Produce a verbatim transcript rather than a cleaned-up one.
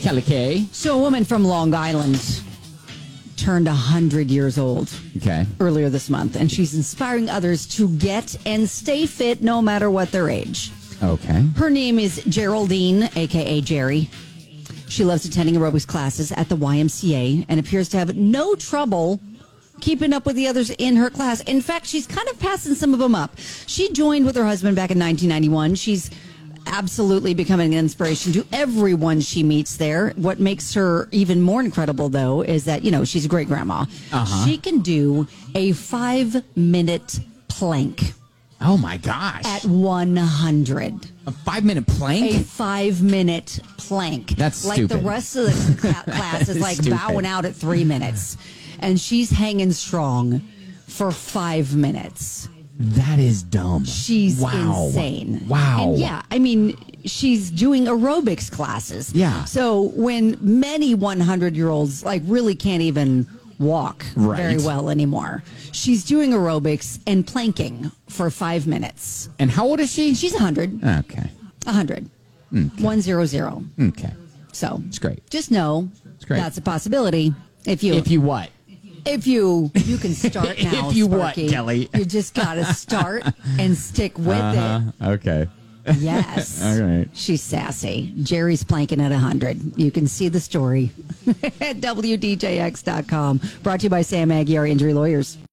Kelly K. So a woman from Long Island turned one hundred years old Okay. earlier this month, and she's inspiring others to get and stay fit no matter what their age. Okay. Her name is Geraldine, a k a. Jerry. She loves attending aerobics classes at the Y M C A and appears to have no trouble keeping up with the others in her class. In fact, she's kind of passing some of them up. She joined with her husband back in nineteen ninety-one. She's absolutely becoming an inspiration to everyone she meets there. What makes her even more incredible, though, is that, you know, she's a great grandma. Uh-huh. She can do a five-minute plank Oh, my gosh. at one hundred. A five-minute plank? A five-minute plank. That's like stupid. the rest of the cla- class is like Stupid. bowing out at three minutes. And she's hanging strong for five minutes. That is dumb. She's wow. insane. Wow. And yeah, I mean, she's doing aerobics classes. Yeah. So when many hundred-year-olds like really can't even walk Right. very well anymore, she's doing aerobics and planking for five minutes. And how old is she? She's one hundred. Okay. one hundred. Okay. one hundred. Okay. So It's great. just know great. that's a possibility. If you If you what? if you you can start now. If you what, Sparky. Kelly? You just gotta start and stick with Okay. it. Yes. All right. She's sassy. Jerry's planking at one hundred. You can see the story at W D J X dot com. Brought to you by Sam Aguirre Injury Lawyers.